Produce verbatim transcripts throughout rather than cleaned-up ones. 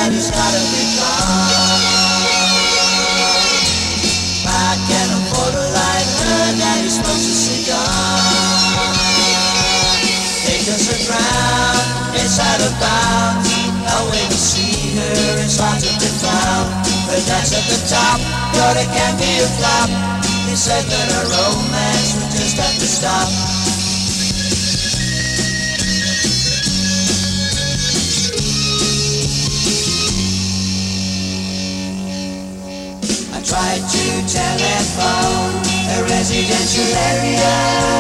daddy's gotta be gone. I can't afford a light, her daddy smokes a cigar. Acres of ground, it's out of bounds. A way to see her is hard to be found. Her dad's at the top, but it can't be a flop. He said that our romance would just have to stop. I tried to telephone a residential area,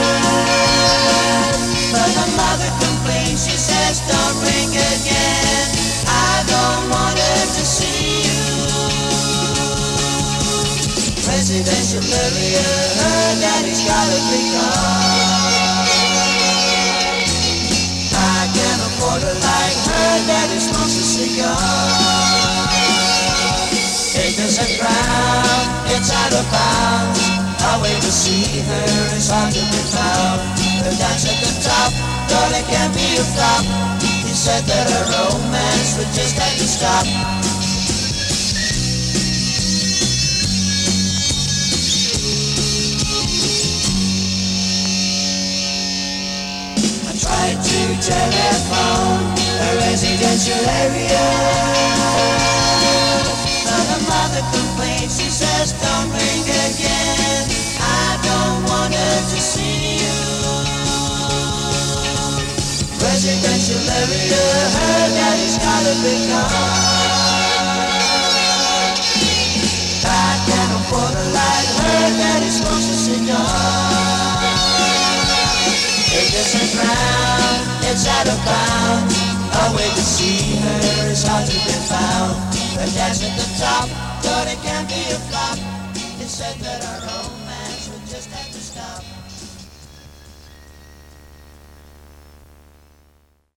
but my mother complains. She says don't ring again. I don't want her to see you. Residential area, her daddy's gotta be gone. I can't afford a light, her daddy smokes a cigar. Acres of ground, it's out of bounds. A way to see her is hard to be found. Her dad's at the top, but it can't be a flop. He said that our romance would just have to stop. I tried to telephone a residential area, but her mother complains. She says don't ring again. I don't want her to see you. Residential area, her daddy's gotta be gone. I can't afford a light, her daddy smokes a cigar. Acres and ground, it's out of bounds. A way to see her is hard to be found. Her dad's at the top, but it can't be a flop. He said that our